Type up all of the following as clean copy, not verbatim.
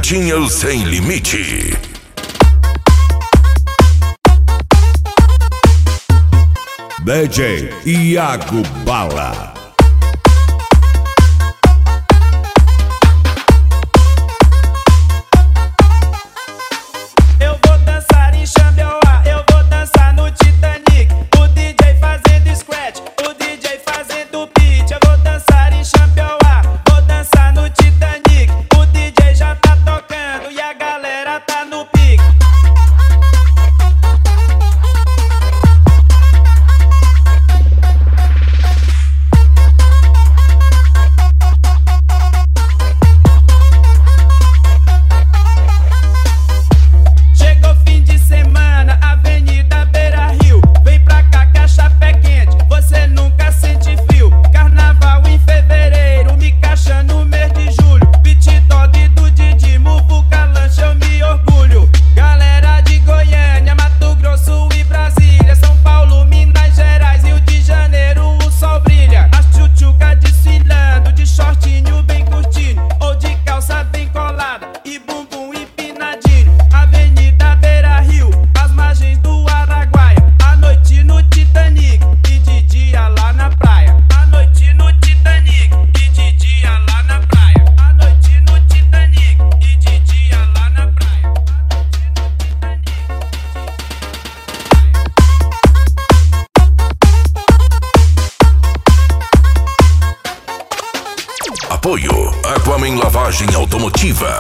Pretinho Sem Limite. DJ Iago Bala. Eu vou dançar em Xambioá, eu vou dançar no Titanic. O DJ fazendo scratch, o DJ fazendo beat. Eu vou dançar em Xambioá, vou dançar no Titanic. O DJ já tá tocando e a galera tá no pique. Chegou fim de semana, Avenida Beira Rio. Vem pra cá que a chapa é quente, você nunca sente frio. Carnaval em fevereiro, me caixa no mês de julho. Beat dog do Didi, Muvuca lancha, eu me orgulho. Galera de Goiânia, Mato Grosso e Brasília, São Paulo, Minas Gerais, Rio de Janeiro, o sol brilha. As tchutchuca desfilando, de shortinho bem curtinho, ou de calça bem colada e bumbum empinadinho. Avenida Beira Rio, as margens do Araguaia, à noite no Titanic e de dia lá na praia. À noite no Titanic e de dia lá na praia. À noite no Titanic e de dia lá na praia. Apoio Aquaman Lavagem Automotiva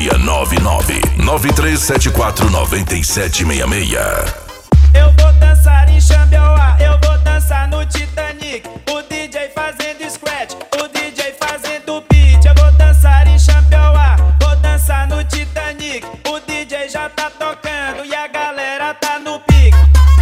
699-9374-9766. Eu vou dançar em Xambioá, eu vou dançar no Titanic. O DJ fazendo scratch, o DJ fazendo beat. Eu vou dançar em Xambioá, vou dançar no Titanic. O DJ já tá tocando e a galera tá no pique.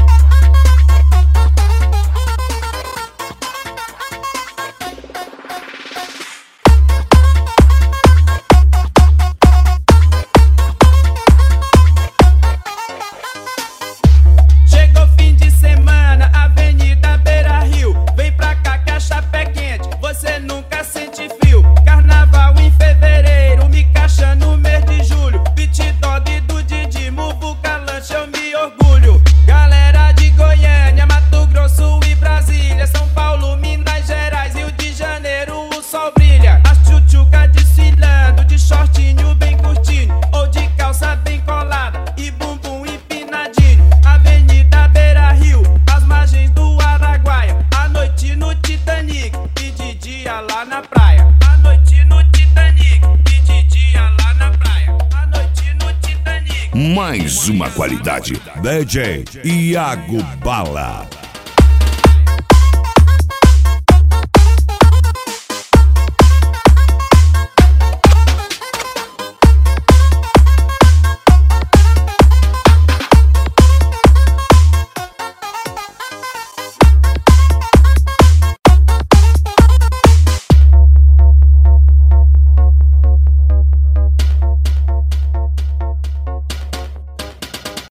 Chegou fim de semana, Avenida Beira Rio. Vem pra cá que a chapa é quente, você nunca sente frio. Carnaval em fevereiro, me caixa no mês de julho. Beat dog do Didi, Muvuca lancha, eu me orgulho. Galera de Goiânia, Mato Grosso e Brasília, São Paulo, Minas Gerais, Rio de Janeiro, o sol brilha. As tchutchuca desfilando, de shortinho bem curtinho, ou de calça bem colada e bumbum empinadinho. Avenida Beira Rio, as margens do Araguaia, à noite no Titanic e de dia lá na praia. À noite no Titanic e de dia lá na praia. À noite no Titanic. Mais uma qualidade. DJ Iago Bala.